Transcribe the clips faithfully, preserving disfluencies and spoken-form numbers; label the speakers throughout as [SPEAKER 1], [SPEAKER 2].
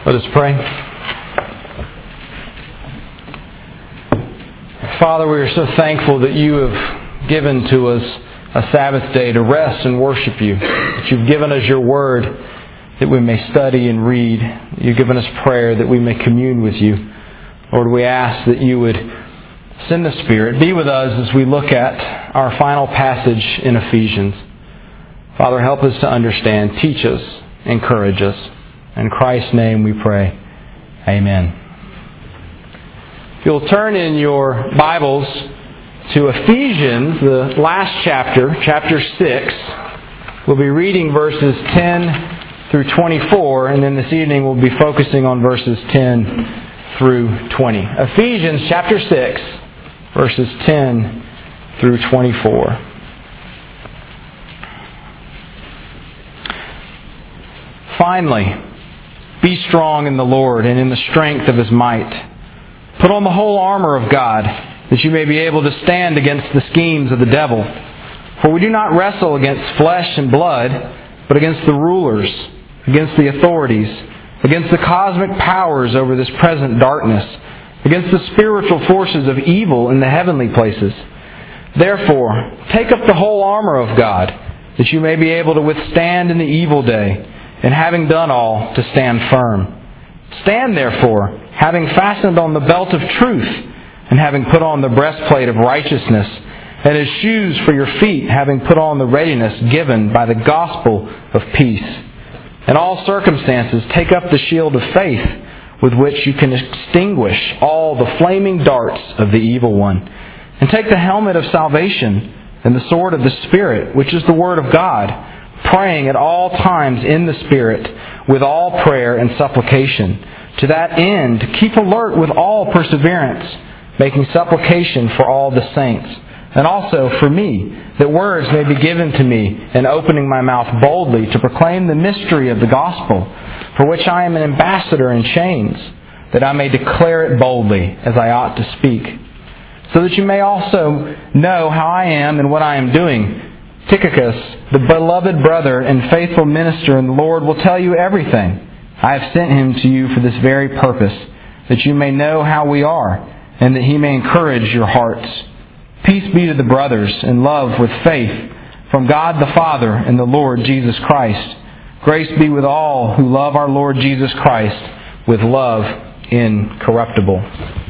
[SPEAKER 1] Let us pray. Father, we are so thankful that you have given to us a Sabbath day to rest and worship you. That you've given us your word that we may study and read. You've given us prayer that we may commune with you. Lord, we ask that you would send the Spirit. Be with us as we look at our final passage in Ephesians. Father, help us to understand. Teach us. Encourage us. In Christ's name we pray. Amen. If you'll turn in your Bibles to Ephesians, the last chapter, chapter six, we'll be reading verses ten through twenty-four, and then this evening we'll be focusing on verses ten through twenty. Ephesians chapter six, verses ten through twenty-four. Finally, be strong in the Lord and in the strength of His might. Put on the whole armor of God, that you may be able to stand against the schemes of the devil. For we do not wrestle against flesh and blood, but against the rulers, against the authorities, against the cosmic powers over this present darkness, against the spiritual forces of evil in the heavenly places. Therefore, take up the whole armor of God, that you may be able to withstand in the evil day, and having done all, to stand firm. Stand therefore, having fastened on the belt of truth, and having put on the breastplate of righteousness, and as shoes for your feet, having put on the readiness given by the gospel of peace. In all circumstances, take up the shield of faith, with which you can extinguish all the flaming darts of the evil one. And take the helmet of salvation, and the sword of the Spirit, which is the Word of God, praying at all times in the Spirit, with all prayer and supplication. To that end, keep alert with all perseverance, making supplication for all the saints, and also for me, that words may be given to me, and opening my mouth boldly to proclaim the mystery of the gospel, for which I am an ambassador in chains, that I may declare it boldly, as I ought to speak. So that you may also know how I am and what I am doing. Tychicus, the beloved brother and faithful minister in the Lord, will tell you everything. I have sent him to you for this very purpose, that you may know how we are, and that he may encourage your hearts. Peace be to the brothers, and love with faith, from God the Father and the Lord Jesus Christ. Grace be with all who love our Lord Jesus Christ with love incorruptible.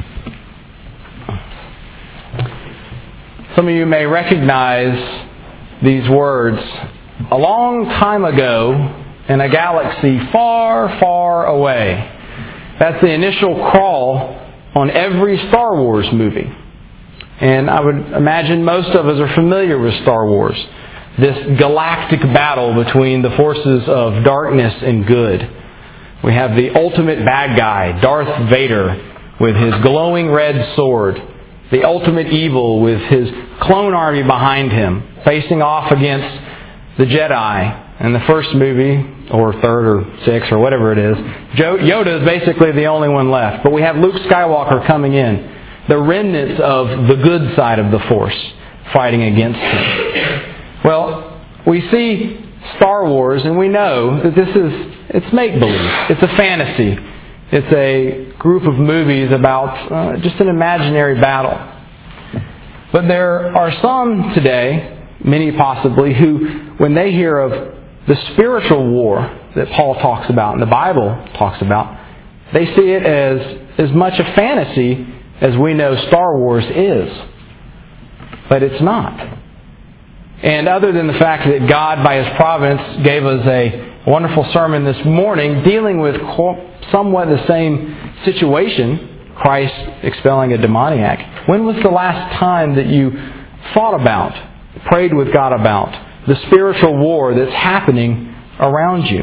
[SPEAKER 1] Some of you may recognize these words. A long time ago, in a galaxy far, far away. That's the initial crawl on every Star Wars movie. And I would imagine most of us are familiar with Star Wars. This galactic battle between the forces of darkness and good. We have the ultimate bad guy, Darth Vader, with his glowing red sword. The ultimate evil with his clone army behind him, facing off against the Jedi. In the first movie, or third or sixth, or whatever it is, Yoda is basically the only one left. But we have Luke Skywalker coming in, the remnants of the good side of the Force, fighting against him. Well, we see Star Wars, and we know that this is, it's make-believe. It's a fantasy. It's a group of movies about uh, just an imaginary battle. But there are some today, many possibly, who, when they hear of the spiritual war that Paul talks about and the Bible talks about, they see it as as much a fantasy as we know Star Wars is. But it's not. And other than the fact that God, by His providence, gave us a wonderful sermon this morning dealing with somewhat the same situation, Christ expelling a demoniac. When was the last time that you thought about, prayed with God about the spiritual war that's happening around you?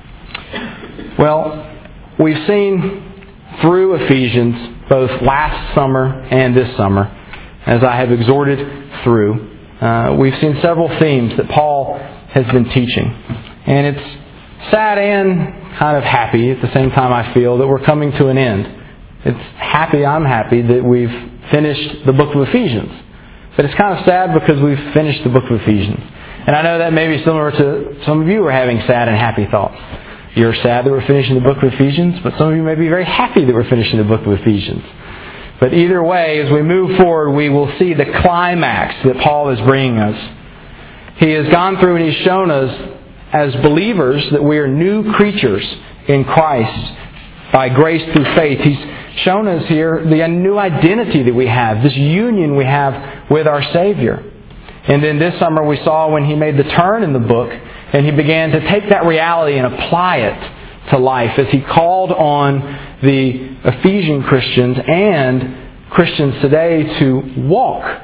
[SPEAKER 1] Well, we've seen through Ephesians both last summer and this summer, as I have exhorted through, uh, we've seen several themes that Paul has been teaching. And it's sad and kind of happy at the same time, I feel, that we're coming to an end. It's happy, I'm happy, that we've finished the book of Ephesians. But it's kind of sad because we've finished the book of Ephesians. And I know that may be similar to some of you are having sad and happy thoughts. you're sad that we're finishing the book of Ephesians, but some of you may be very happy that we're finishing the book of Ephesians. But either way, as we move forward, we will see the climax that Paul is bringing us. He has gone through and He's shown us as believers that we are new creatures in Christ by grace through faith. He's shown us here the new identity that we have, this union we have with our Savior. And then this summer we saw when He made the turn in the book and He began to take that reality and apply it to life as He called on the Ephesian Christians and Christians today to walk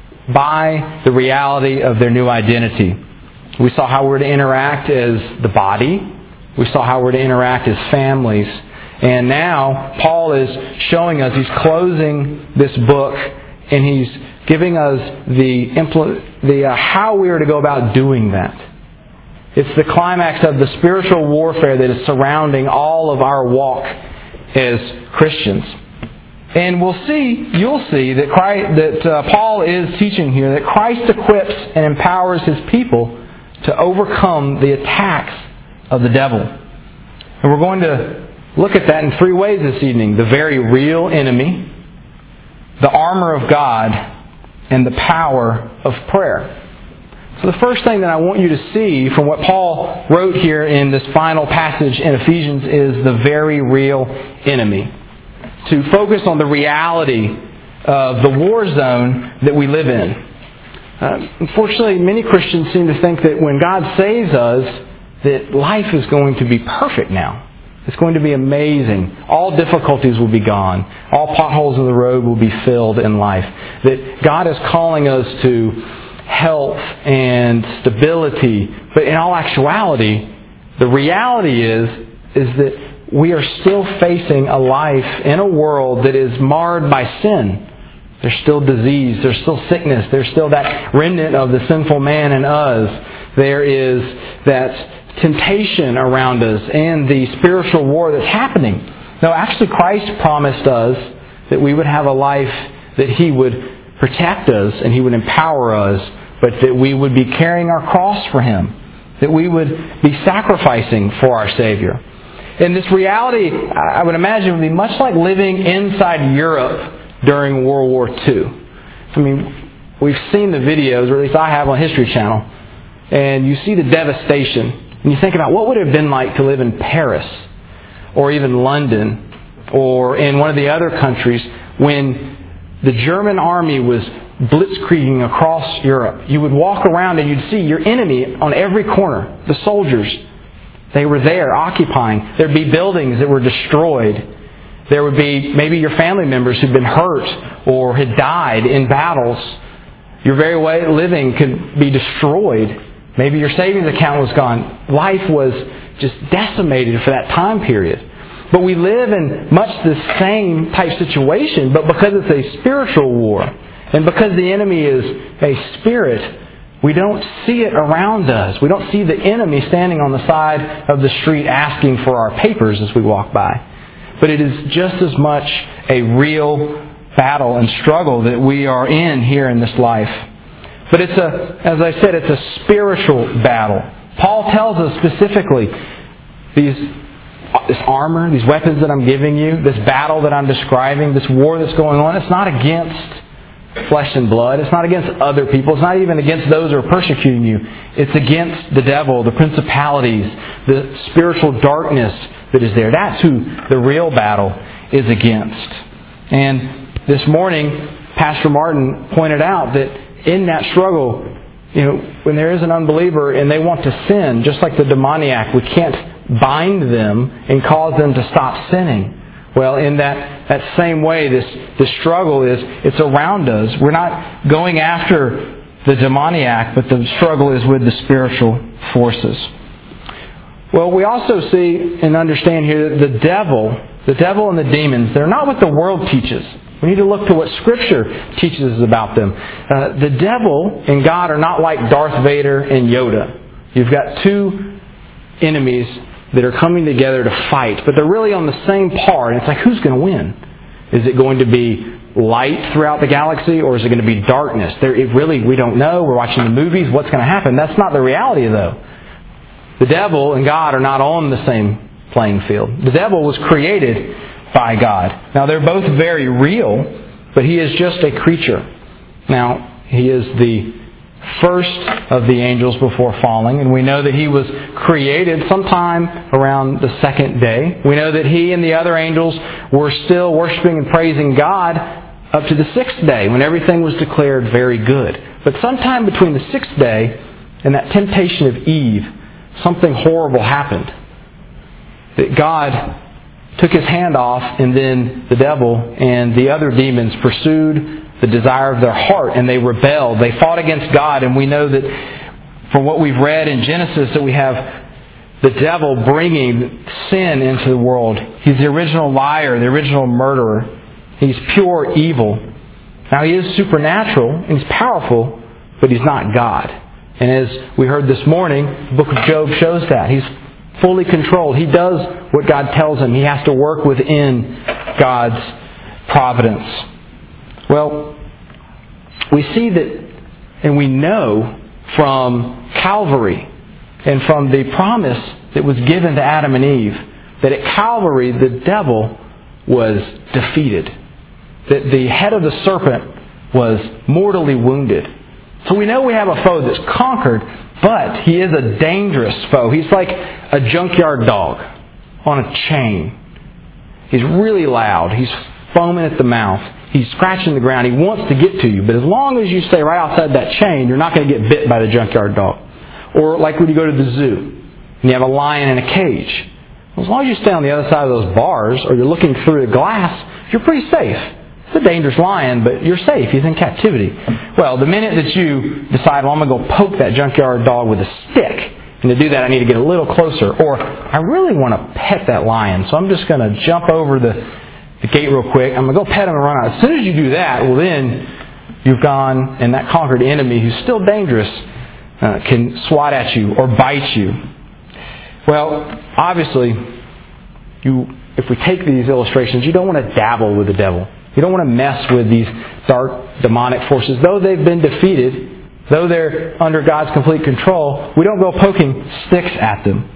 [SPEAKER 1] by the reality of their new identity. We saw how we're to interact as the body. We saw how we're to interact as families. And now Paul is showing us, he's closing this book and he's giving us the, impl- the uh, how we are to go about doing that. It's the climax of the spiritual warfare that is surrounding all of our walk as Christians. And we'll see, you'll see that Christ, that uh, Paul is teaching here that Christ equips and empowers His people to overcome the attacks of the devil. And we're going to look at that in three ways this evening. The very real enemy, the armor of God, and the power of prayer. So the first thing that I want you to see from what Paul wrote here in this final passage in Ephesians is the very real enemy. To focus on the reality of the war zone that we live in. Uh, unfortunately, many Christians seem to think that when God saves us, that life is going to be perfect now. It's going to be amazing. All difficulties will be gone. All potholes in the road will be filled in life. That God is calling us to health and stability. But in all actuality, the reality is, is that we are still facing a life in a world that is marred by sin. There's still disease. There's still sickness. There's still that remnant of the sinful man in us. There is that temptation around us and the spiritual war that's happening. No, actually Christ promised us that we would have a life that He would protect us and He would empower us, but that we would be carrying our cross for Him. That we would be sacrificing for our Savior. And this reality, I would imagine, would be much like living inside Europe during World War Two. I mean, we've seen the videos, or at least I have on History Channel, and you see the devastation. And you think about what would it have been like to live in Paris, or even London, or in one of the other countries when the German army was blitzkrieging across Europe. You would walk around and you'd see your enemy on every corner, the soldiers. They were there occupying. There'd be buildings that were destroyed. There would be maybe your family members who'd been hurt or had died in battles. Your very way of living could be destroyed. Maybe your savings account was gone. Life was just decimated for that time period. But we live in much the same type situation, but because it's a spiritual war, and because the enemy is a spirit, we don't see it around us. We don't see the enemy standing on the side of the street asking for our papers as we walk by. But it is just as much a real battle and struggle that we are in here in this life. But it's a, as I said, it's a spiritual battle. Paul tells us specifically, these, this armor, these weapons that I'm giving you, this battle that I'm describing, this war that's going on, it's not against flesh and blood. It's not against other people. It's not even against those who are persecuting you. It's against the devil, the principalities, the spiritual darkness that is there. That's who the real battle is against. And this morning, Pastor Martin pointed out that in that struggle, you know, when there is an unbeliever and they want to sin, just like the demoniac, we can't bind them and cause them to stop sinning. Well, in that, that same way, this, this struggle is, it's around us. We're not going after the demoniac, but the struggle is with the spiritual forces. Well, we also see and understand here that the devil, the devil and the demons, they're not what the world teaches. We need to look to what Scripture teaches us about them. Uh, the devil and God are not like Darth Vader and Yoda. You've got two enemies that are coming together to fight, but they're really on the same par. And it's like, who's going to win? Is it going to be light throughout the galaxy, or is it going to be darkness? There, it really, we don't know. We're watching the movies. What's going to happen? That's not the reality, though. The devil and God are not on the same playing field. The devil was created by God. Now, they're both very real, but he is just a creature. Now, he is the first of the angels before falling, and we know that he was created sometime around the second day. We know that he and the other angels were still worshiping and praising God up to the sixth day, when everything was declared very good. But sometime between the sixth day and that temptation of Eve, something horrible happened. That God took his hand off, and then the devil and the other demons pursued the desire of their heart, and they rebelled. They fought against God, and we know that from what we've read in Genesis that we have the devil bringing sin into the world. He's the original liar, the original murderer. He's pure evil. Now, he is supernatural, and he's powerful, but he's not God. And as we heard this morning, the book of Job shows that. He's fully controlled. He does what God tells him. He has to work within God's providence. Well, we see that, and we know from Calvary and from the promise that was given to Adam and Eve, that at Calvary the devil was defeated. That the head of the serpent was mortally wounded. So we know we have a foe that's conquered, but he is a dangerous foe. He's like a junkyard dog on a chain. He's really loud. He's foaming at the mouth. He's scratching the ground. He wants to get to you. But as long as you stay right outside that chain, you're not going to get bit by the junkyard dog. Or like when you go to the zoo and you have a lion in a cage. As long as you stay on the other side of those bars, or you're looking through the glass, you're pretty safe. It's a dangerous lion, but you're safe. He's in captivity. Well, the minute that you decide, well, I'm going to go poke that junkyard dog with a stick, and to do that I need to get a little closer, or I really want to pet that lion, so I'm just going to jump over the, the gate real quick. I'm going to go pet him and run out. As soon as you do that, well then you've gone, and that conquered enemy, who's still dangerous, uh, can swat at you or bite you. Well, obviously, you if we take these illustrations, you don't want to dabble with the devil. You don't want to mess with these dark, demonic forces. Though they've been defeated, though they're under God's complete control, we don't go poking sticks at them.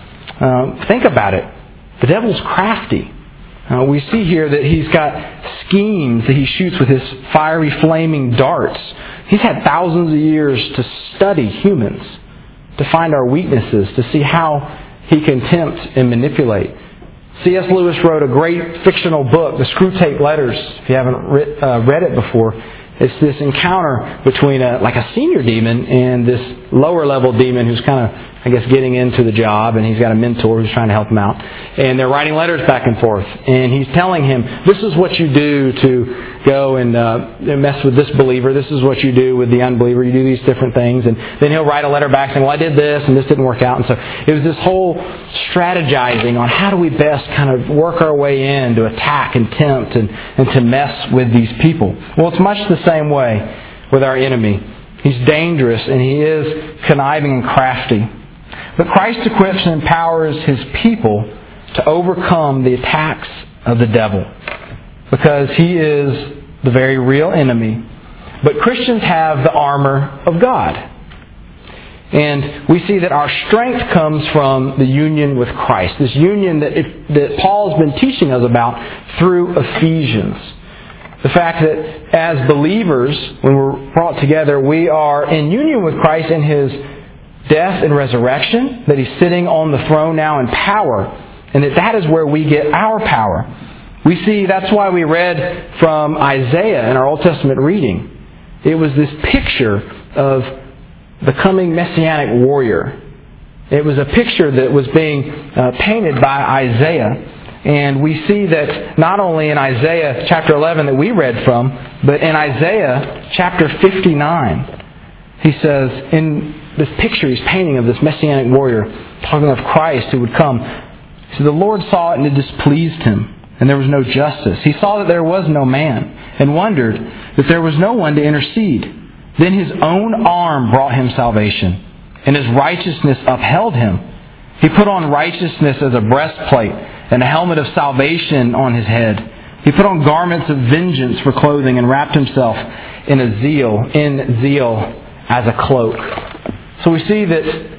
[SPEAKER 1] Um, think about it. The devil's crafty. Uh, we see here that he's got schemes that he shoots with his fiery, flaming darts. He's had thousands of years to study humans, to find our weaknesses, to see how he can tempt and manipulate. C S Lewis wrote a great fictional book, The Screwtape Letters, if you haven't re- uh, read it before. It's this encounter between a, like a senior demon and this lower level demon who's kind of, I guess, getting into the job, and he's got a mentor who's trying to help him out. And they're writing letters back and forth. And he's telling him, this is what you do to go and uh, mess with this believer. This is what you do with the unbeliever. You do these different things. And then he'll write a letter back saying, well, I did this, and this didn't work out. And so it was this whole strategizing on how do we best kind of work our way in to attack and tempt and, and to mess with these people. Well, it's much the same way with our enemy. He's dangerous, and he is conniving and crafty. But Christ equips and empowers His people to overcome the attacks of the devil, because he is the very real enemy. But Christians have the armor of God. And we see that our strength comes from the union with Christ, this union that, if, that Paul's been teaching us about through Ephesians. The fact that as believers, when we're brought together, we are in union with Christ in His death and resurrection, that He's sitting on the throne now in power, and that that is where we get our power. We see that's why we read from Isaiah in our Old Testament reading. It was this picture of the coming Messianic warrior. It was a picture that was being uh, painted by Isaiah. And we see that not only in Isaiah chapter eleven that we read from, but in Isaiah chapter fifty-nine. He says, in this picture he's painting of this Messianic warrior, talking of Christ who would come, he said, the Lord saw it and it displeased Him, and there was no justice. He saw that there was no man, and wondered that there was no one to intercede. Then His own arm brought Him salvation, and His righteousness upheld Him. He put on righteousness as a breastplate, and a helmet of salvation on His head. He put on garments of vengeance for clothing, and wrapped Himself in a zeal, in zeal as a cloak. So we see that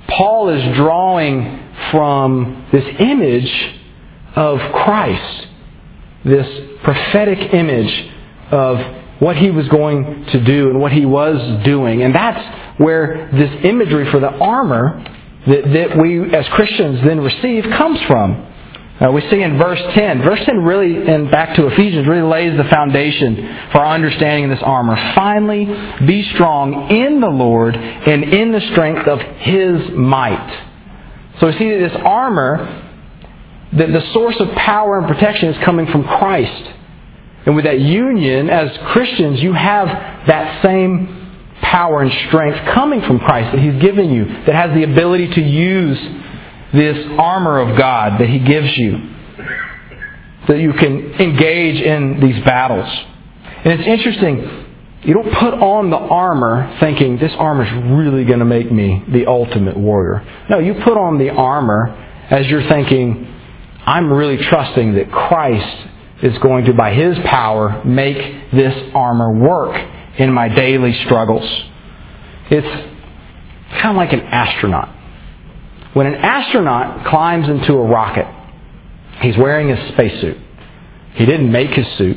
[SPEAKER 1] Paul is drawing from this image of Christ, this prophetic image of what He was going to do and what He was doing. And that's where this imagery for the armor that, that we as Christians then receive comes from. Uh, we see in verse ten. Verse ten really, and back to Ephesians, really lays the foundation for our understanding of this armor. Finally, be strong in the Lord and in the strength of His might. So we see that this armor, that the source of power and protection is coming from Christ. And with that union, as Christians, you have that same power and strength coming from Christ that He's given you, that has the ability to use this armor of God that He gives you, so that you can engage in these battles. And it's interesting, you don't put on the armor thinking, this armor is really going to make me the ultimate warrior. No, you put on the armor as you're thinking, I'm really trusting that Christ is going to, by His power, make this armor work in my daily struggles. It's kind of like an astronaut. When an astronaut climbs into a rocket, he's wearing a spacesuit. He didn't make his suit.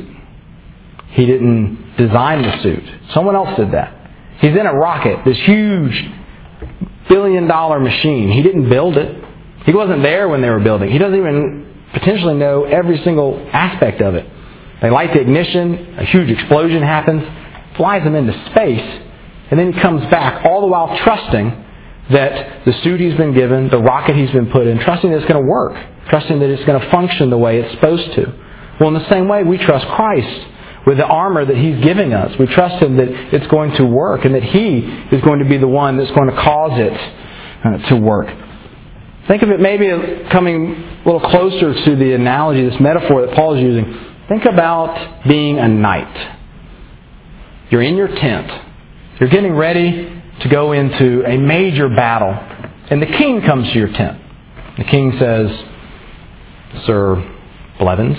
[SPEAKER 1] He didn't design the suit. Someone else did that. He's in a rocket, this huge billion dollar machine. He didn't build it. He wasn't there when they were building. He doesn't even potentially know every single aspect of it. They light the ignition, a huge explosion happens, flies him into space, and then he comes back, all the while trusting that the suit he's been given, the rocket he's been put in, trusting that it's going to work, trusting that it's going to function the way it's supposed to. Well, in the same way, we trust Christ with the armor that He's giving us. We trust Him that it's going to work and that He is going to be the one that's going to cause it uh, to work. Think of it maybe coming a little closer to the analogy, this metaphor that Paul is using. Think about being a knight. You're in your tent. You're getting ready to go into a major battle. And the king comes to your tent. The king says, Sir Blevins,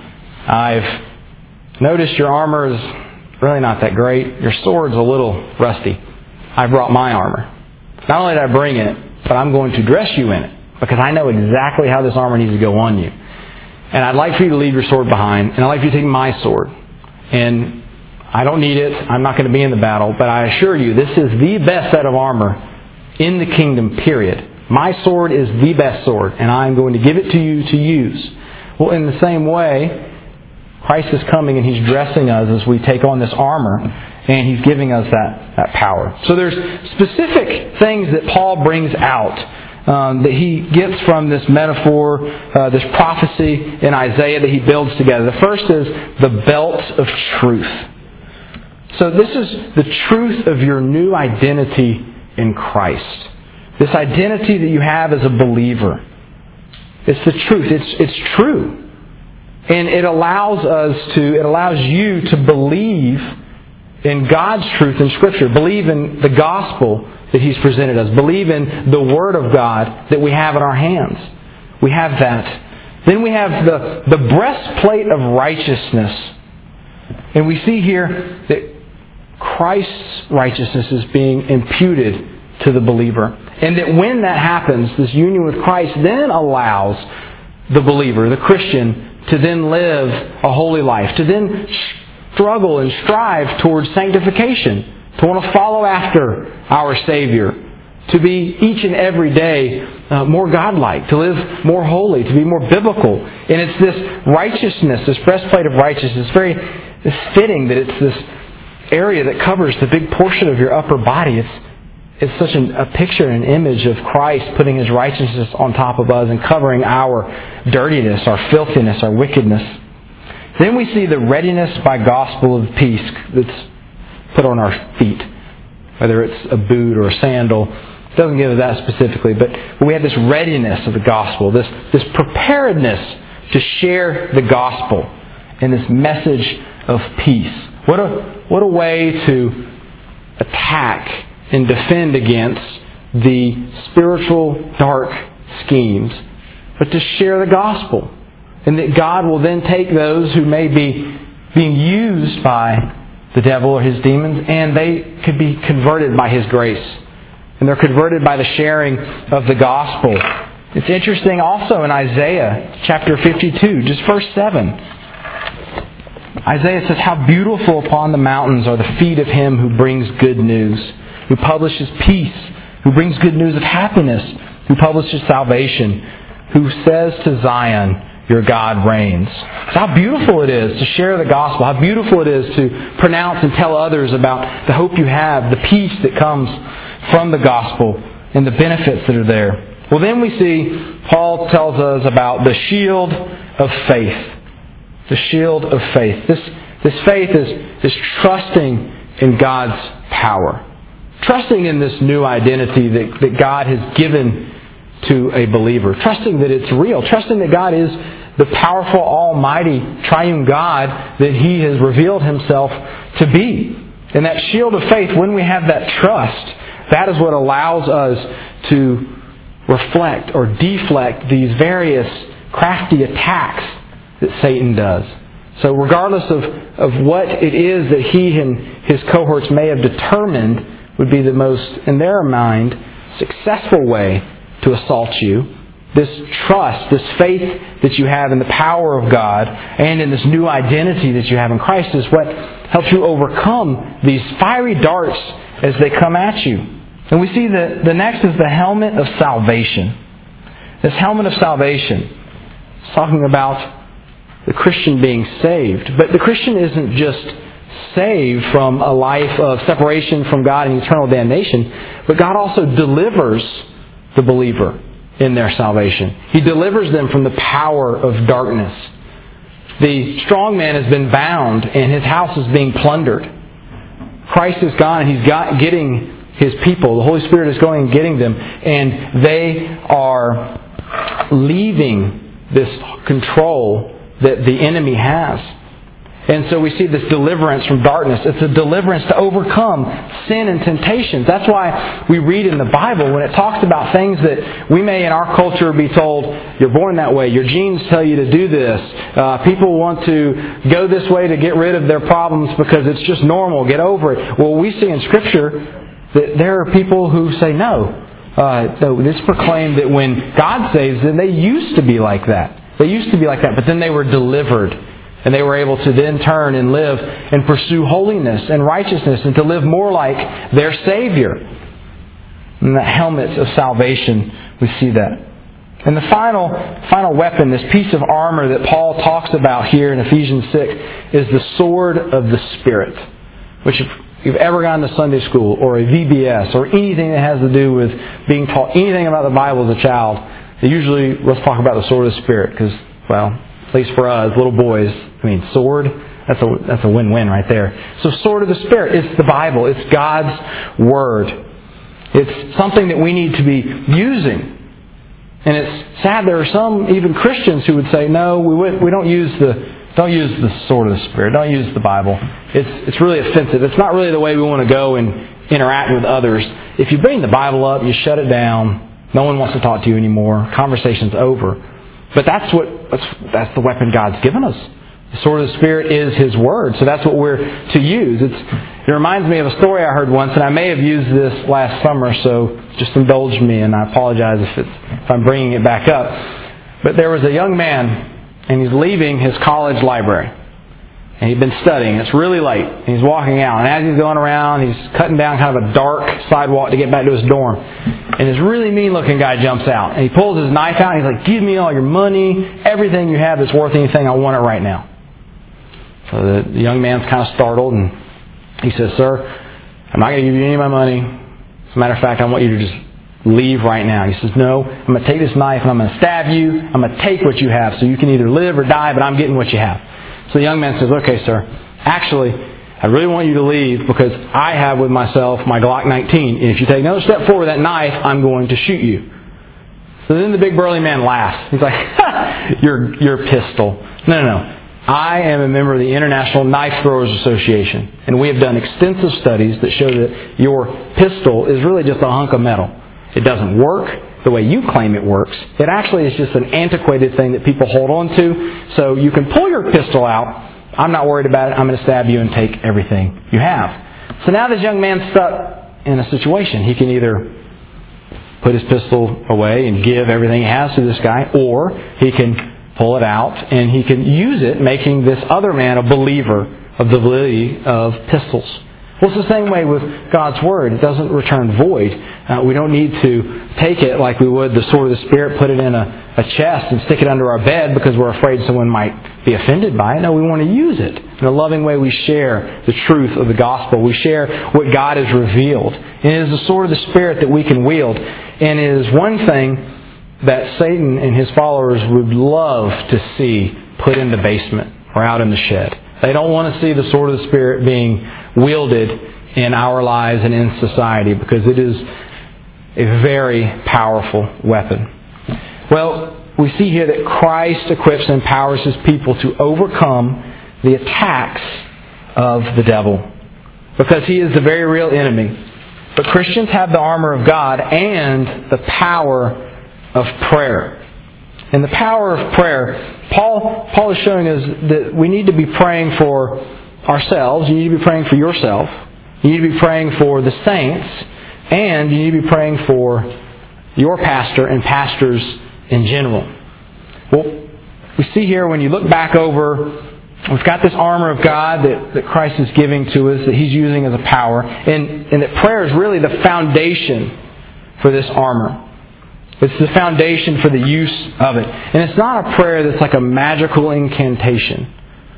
[SPEAKER 1] I've noticed your armor is really not that great. Your sword's a little rusty. I brought my armor. Not only did I bring it, but I'm going to dress you in it, because I know exactly how this armor needs to go on you. And I'd like for you to leave your sword behind, and I'd like for you to take my sword. And I don't need it. I'm not going to be in the battle, but I assure you, this is the best set of armor in the kingdom, period. My sword is the best sword, and I'm going to give it to you to use. Well, in the same way, Christ is coming and He's dressing us as we take on this armor, and He's giving us that, that power. So there's specific things that Paul brings out Um, that he gets from this metaphor, uh, this prophecy in Isaiah that he builds together. The first is the belt of truth. So this is the truth of your new identity in Christ. This identity that you have as a believer. It's the truth. It's it's true. And it allows us to, it allows you to believe in God's truth in Scripture. Believe in the gospel that He's presented us. Believe in the Word of God that we have in our hands. We have that. Then we have the, the breastplate of righteousness. And we see here that Christ's righteousness is being imputed to the believer. And that when that happens, this union with Christ then allows the believer, the Christian, to then live a holy life. To then struggle and strive towards sanctification. To want to follow after our Savior. To be each and every day uh, more godlike. To live more holy. To be more biblical. And it's this righteousness, this breastplate of righteousness. It's very it's fitting that it's this area that covers the big portion of your upper body. It's it's such an, a picture, an image of Christ putting His righteousness on top of us and covering our dirtiness, our filthiness, our wickedness. Then we see the readiness by gospel of peace that's put on our feet, whether it's a boot or a sandal. It doesn't give us that specifically, but we have this readiness of the gospel, this, this preparedness to share the gospel and this message of peace. What a, what a way to attack and defend against the spiritual dark schemes, but to share the gospel. And that God will then take those who may be being used by the devil or his demons, and they could be converted by His grace. And they're converted by the sharing of the gospel. It's interesting also in Isaiah chapter fifty-two, just verse seven. Isaiah says, "How beautiful upon the mountains are the feet of him who brings good news, who publishes peace, who brings good news of happiness, who publishes salvation, who says to Zion, your God reigns." So how beautiful it is to share the gospel. How beautiful it is to pronounce and tell others about the hope you have, the peace that comes from the gospel, and the benefits that are there. Well, then we see Paul tells us about the shield of faith. The shield of faith. This, this faith is, is trusting in God's power. Trusting in this new identity that, that God has given to a believer. Trusting that it's real. Trusting that God is the powerful, almighty, triune God that He has revealed Himself to be. And that shield of faith, when we have that trust, that is what allows us to reflect or deflect these various crafty attacks that Satan does. So regardless of, of what it is that he and his cohorts may have determined would be the most, in their mind, successful way to assault you, this trust, this faith that you have in the power of God and in this new identity that you have in Christ is what helps you overcome these fiery darts as they come at you. And we see that the next is the helmet of salvation. This helmet of salvation is talking about the Christian being saved. But the Christian isn't just saved from a life of separation from God and eternal damnation, but God also delivers the believer in their salvation. He delivers them from the power of darkness. The strong man has been bound and his house is being plundered. Christ is gone and He's got, getting His people. The Holy Spirit is going and getting them, and they are leaving this control that the enemy has. And so we see this deliverance from darkness. It's a deliverance to overcome sin and temptations. That's why we read in the Bible when it talks about things that we may in our culture be told, you're born that way, your genes tell you to do this. Uh, people want to go this way to get rid of their problems because it's just normal, get over it. Well, we see in Scripture that there are people who say no. Uh, no, this proclaimed that when God saves them, they used to be like that. They used to be like that, but then they were delivered. And they were able to then turn and live and pursue holiness and righteousness and to live more like their Savior. And the helmet of salvation, we see that. And the final, final weapon, this piece of armor that Paul talks about here in Ephesians six, is the sword of the Spirit. Which if you've ever gone to Sunday school or a V B S or anything that has to do with being taught anything about the Bible as a child, they usually, let's talk about the sword of the Spirit. Because, well, at least for us, little boys, I mean, sword, that's a, that's a win-win right there. So sword of the Spirit, it's the Bible. It's God's Word. It's something that we need to be using. And it's sad there are some, even Christians, who would say, no, we would, we don't use the don't use the sword of the Spirit. Don't use the Bible. It's it's really offensive. It's not really the way we want to go and interact with others. If you bring the Bible up, you shut it down. No one wants to talk to you anymore. Conversation's over. But that's what that's, that's the weapon God's given us. The sword of the Spirit is His Word. So that's what we're to use. It's, it reminds me of a story I heard once, and I may have used this last summer, so just indulge me, and I apologize if, it's, if I'm bringing it back up. But there was a young man, and he's leaving his college library. And he'd been studying. It's really late. And he's walking out. And as he's going around, he's cutting down kind of a dark sidewalk to get back to his dorm. And this really mean-looking guy jumps out. And he pulls his knife out and he's like, give me all your money, everything you have that's worth anything, I want it right now. So the, the young man's kind of startled. And he says, sir, I'm not going to give you any of my money. As a matter of fact, I want you to just leave right now. He says, no, I'm going to take this knife and I'm going to stab you. I'm going to take what you have so you can either live or die, but I'm getting what you have. So the young man says, okay, sir, actually, I really want you to leave because I have with myself my Glock nineteen. And if you take another step forward with that knife, I'm going to shoot you. So then the big burly man laughs. He's like, ha, your, your pistol. No, no, no. I am a member of the International Knife Throwers Association. And we have done extensive studies that show that your pistol is really just a hunk of metal. It doesn't work the way you claim it works. It actually is just an antiquated thing that people hold on to. So you can pull your pistol out. I'm not worried about it. I'm going to stab you and take everything you have. So now this young man's stuck in a situation. He can either put his pistol away and give everything he has to this guy, or he can pull it out and he can use it, making this other man a believer of the validity of pistols. Well, it's the same way with God's Word. It doesn't return void. Uh, we don't need to take it like we would the sword of the Spirit, put it in a, a chest and stick it under our bed because we're afraid someone might be offended by it. No, we want to use it. In a loving way, we share the truth of the gospel. We share what God has revealed. And it is the sword of the Spirit that we can wield. And it is one thing that Satan and his followers would love to see put in the basement or out in the shed. They don't want to see the sword of the Spirit being wielded in our lives and in society because it is a very powerful weapon. Well, we see here that Christ equips and empowers His people to overcome the attacks of the devil because he is the very real enemy. But Christians have the armor of God and the power of prayer. And the power of prayer, Paul, Paul is showing us that we need to be praying for ourselves. You need to be praying for yourself. You need to be praying for the saints. And you need to be praying for your pastor and pastors in general. Well, we see here when you look back over, we've got this armor of God that, that Christ is giving to us, that He's using as a power. And, and that prayer is really the foundation for this armor. It's the foundation for the use of it. And it's not a prayer that's like a magical incantation.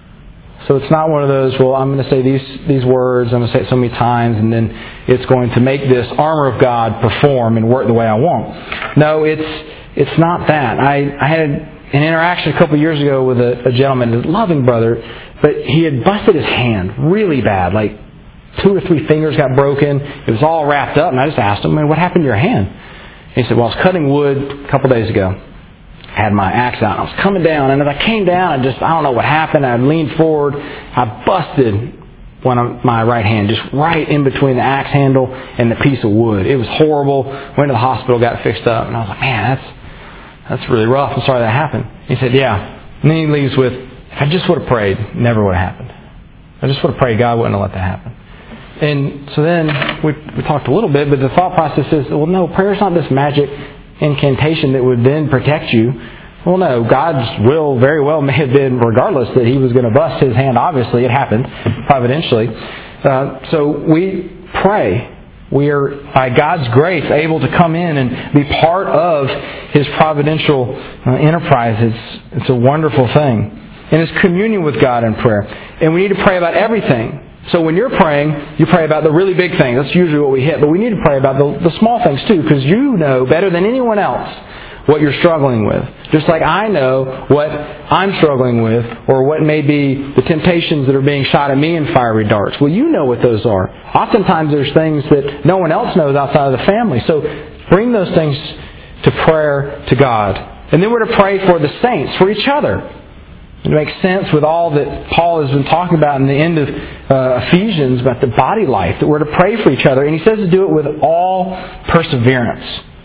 [SPEAKER 1] So it's not one of those, well, I'm going to say these these words, I'm going to say it so many times, and then it's going to make this armor of God perform and work the way I want. No, it's it's not that. I, I had an interaction a couple of years ago with a, a gentleman, a loving brother, but he had busted his hand really bad. Like two or three fingers got broken. It was all wrapped up, and I just asked him, man, what happened to your hand? He said, well, I was cutting wood a couple of days ago. I had my axe out. I was coming down, and as I came down, I just, I don't know what happened. I leaned forward. I busted one of my right hand, just right in between the axe handle and the piece of wood. It was horrible. Went to the hospital, got it fixed up, and I was like, man, that's that's really rough. I'm sorry that happened. He said, yeah. And then he leaves with, if I just would have prayed, never would have happened. I just would have prayed, God wouldn't have let that happen. And so then we, we talked a little bit, but the thought process is, well, no, prayer is not this magic incantation that would then protect you. Well, no, God's will very well may have been, regardless, that He was going to bust His hand. Obviously, it happened providentially. Uh, so we pray. We are, by God's grace, able to come in and be part of His providential uh, enterprise. It's, it's a wonderful thing. And it's communion with God in prayer. And we need to pray about everything. So when you're praying, you pray about the really big things. That's usually what we hit. But we need to pray about the, the small things too, because you know better than anyone else what you're struggling with. Just like I know what I'm struggling with, or what may be the temptations that are being shot at me in fiery darts. Well, you know what those are. Oftentimes there's things that no one else knows outside of the family. So bring those things to prayer to God. And then we're to pray for the saints, for each other. It makes sense with all that Paul has been talking about in the end of uh, Ephesians about the body life, that we're to pray for each other. And he says to do it with all perseverance.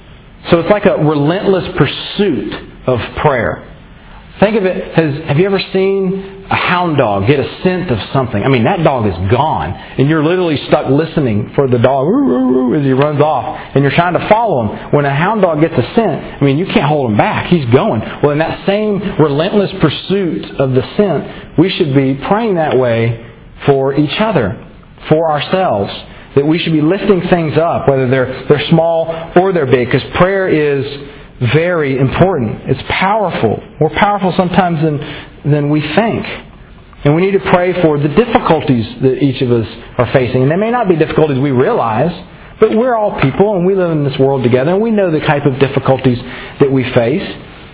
[SPEAKER 1] So it's like a relentless pursuit of prayer. Think of it as, have you ever seen a hound dog get a scent of something? I mean, that dog is gone. And you're literally stuck listening for the dog as he runs off. And you're trying to follow him. When a hound dog gets a scent, I mean, you can't hold him back. He's going. Well, in that same relentless pursuit of the scent, we should be praying that way for each other, for ourselves. That we should be lifting things up, whether they're they're small or they're big, because prayer is very important. It's powerful. More powerful sometimes than than we think. And we need to pray for the difficulties that each of us are facing. And they may not be difficulties we realize, but we're all people and we live in this world together, and we know the type of difficulties that we face.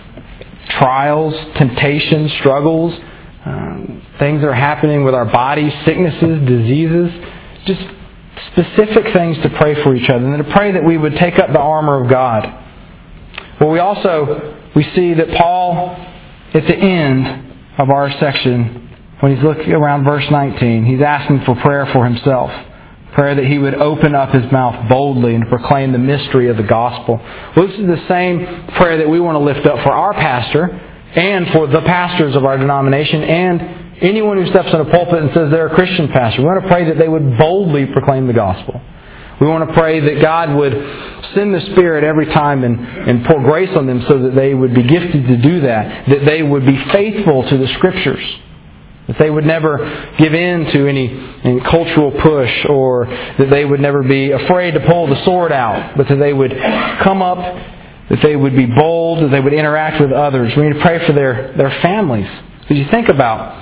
[SPEAKER 1] Trials, temptations, struggles, um, things that are happening with our bodies, sicknesses, diseases, just specific things to pray for each other, and to pray that we would take up the armor of God. Well, we also, we see that Paul, at the end of our section, when he's looking around verse nineteen, he's asking for prayer for himself. Prayer that he would open up his mouth boldly and proclaim the mystery of the gospel. Well, this is the same prayer that we want to lift up for our pastor and for the pastors of our denomination and anyone who steps in a pulpit and says they're a Christian pastor. We want to pray that they would boldly proclaim the gospel. We want to pray that God would send the Spirit every time and, and pour grace on them so that they would be gifted to do that. That they would be faithful to the Scriptures. That they would never give in to any, any cultural push, or that they would never be afraid to pull the sword out, but that they would come up, that they would be bold, that they would interact with others. We need to pray for their, their families. Because you think about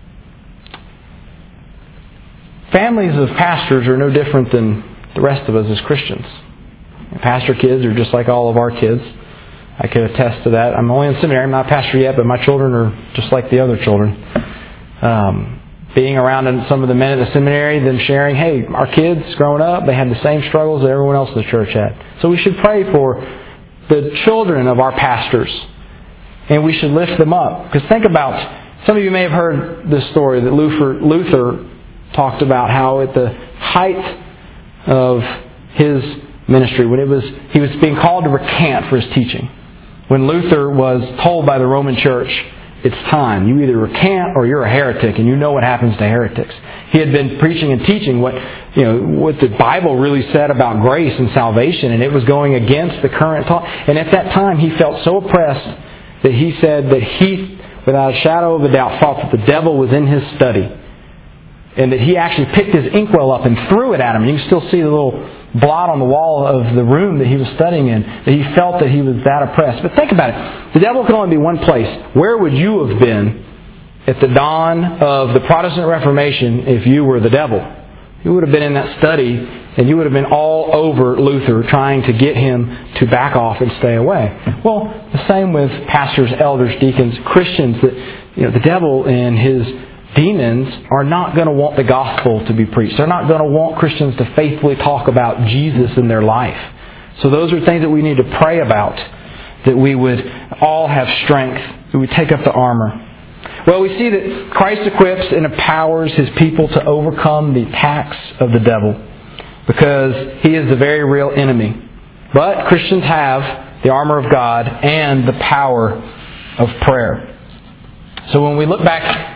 [SPEAKER 1] families of pastors are no different than the rest of us as Christians. Pastor kids are just like all of our kids. I could attest to that. I'm only in seminary. I'm not a pastor yet, but my children are just like the other children. Um, being around some of the men at the seminary, them sharing, hey, our kids growing up, they had the same struggles that everyone else in the church had. So we should pray for the children of our pastors. And we should lift them up. Because think about, some of you may have heard this story that Luther, Luther talked about how at the height of his ministry, when it was he was being called to recant for his teaching. When Luther was told by the Roman Church, it's time. You either recant or you're a heretic, and you know what happens to heretics. He had been preaching and teaching what you know what the Bible really said about grace and salvation, and it was going against the current thought. And at that time, he felt so oppressed that he said that he, without a shadow of a doubt, thought that the devil was in his study. And that he actually picked his inkwell up and threw it at him. And you can still see the little blot on the wall of the room that he was studying in. That he felt that he was that oppressed. But think about it. The devil can only be one place. Where would you have been at the dawn of the Protestant Reformation if you were the devil? You would have been in that study, and you would have been all over Luther trying to get him to back off and stay away. Well, the same with pastors, elders, deacons, Christians. That you know, the devil and his demons are not going to want the gospel to be preached. They're not going to want Christians to faithfully talk about Jesus in their life. So those are things that we need to pray about, that we would all have strength, that we take up the armor. Well, we see that Christ equips and empowers His people to overcome the attacks of the devil, because he is the very real enemy. But Christians have the armor of God and the power of prayer. So when we look back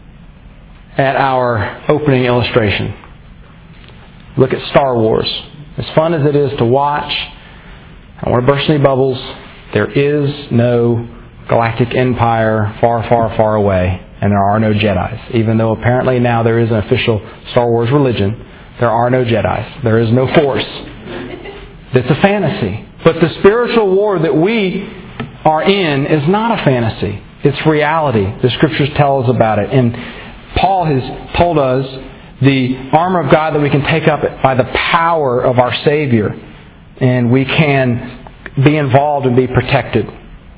[SPEAKER 1] at our opening illustration, look at Star Wars. As fun as it is to watch, I don't want to burst any bubbles. There is no galactic empire far, far, far away, and there are no Jedis. Even though apparently now there is an official Star Wars religion, there are no Jedis. There is no Force. It's a fantasy. But the spiritual war that we are in is not a fantasy. It's reality. The Scriptures tell us about it. And Paul has told us the armor of God that we can take up by the power of our Savior. And we can be involved and be protected.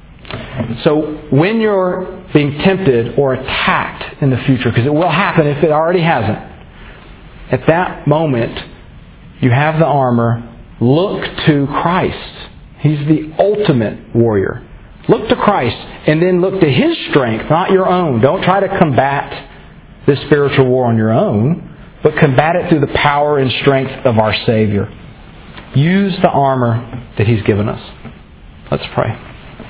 [SPEAKER 1] So when you're being tempted or attacked in the future, because it will happen if it already hasn't, at that moment you have the armor. Look to Christ. He's the ultimate warrior. Look to Christ and then look to His strength, not your own. Don't try to combat this spiritual war on your own, but combat it through the power and strength of our Savior. Use the armor that He's given us. Let's pray.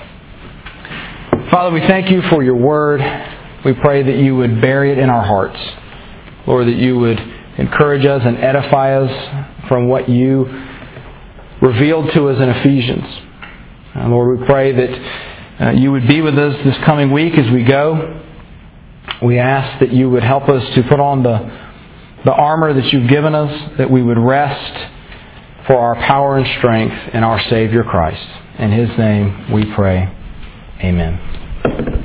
[SPEAKER 1] Father, we thank You for Your Word. We pray that You would bury it in our hearts. Lord, that You would encourage us and edify us from what You revealed to us in Ephesians. Uh, Lord, we pray that uh, You would be with us this coming week as we go. We ask that You would help us to put on the, the armor that You've given us, that we would rest for our power and strength in our Savior Christ. In His name we pray. Amen.